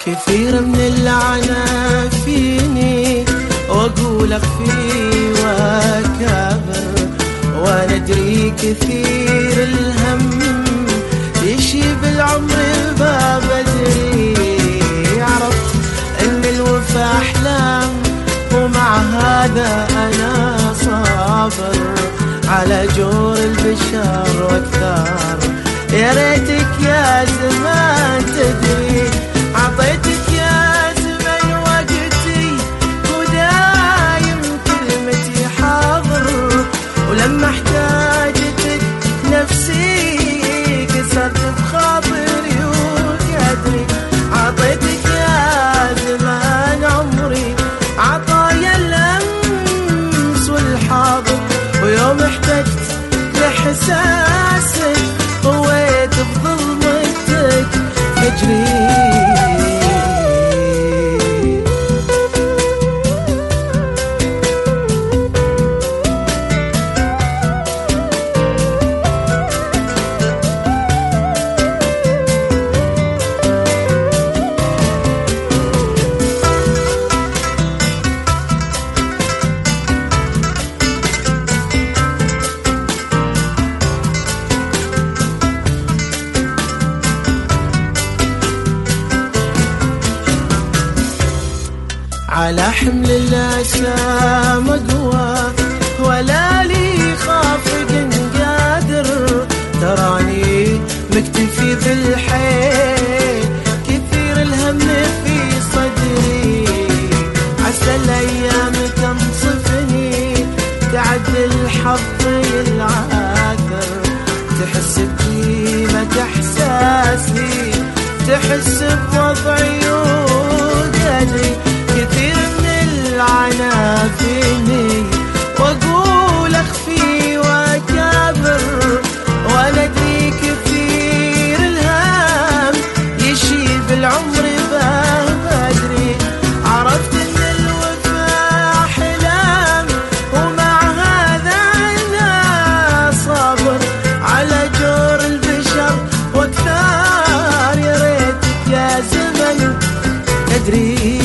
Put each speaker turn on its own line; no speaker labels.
كثير من اللعنة فيني واقول اخفي واكابر، وانا ادري كثير الهم يشيب العمر باب ادري. عرفت ان الوفا احلام ومع هذا انا صابر على جور البشر واكثر. يا ريتك يا زمان تدري، عطيتك يا زمن وقتي ودايم كلمتي حاضر، ولما احتاجتك نفسي كسرت بخاطري وقدري. عطيتك يا زمان عمري عطايا الامس والحاضر، ويوم احتجت لحساسك قويت بظلمتك فجري. على حمل الأسى مقوى ولا لي خافق قادر، تراني مكتفي بالحيل كثير الهم في صدري. عسى الأيام تنصفني تعدل حظي العاثر، تحس بقيمة إحساسي تحس بوضعي وقدري. كثير من العنى فيني واقول اخفي واكابر، وانا ادري كثير الهم يشيب العمر بدري. عرفت ان الوفا احلام ومع هذا انا صابر على جور البشر واكثر. يا ريتك يا زمن تدري،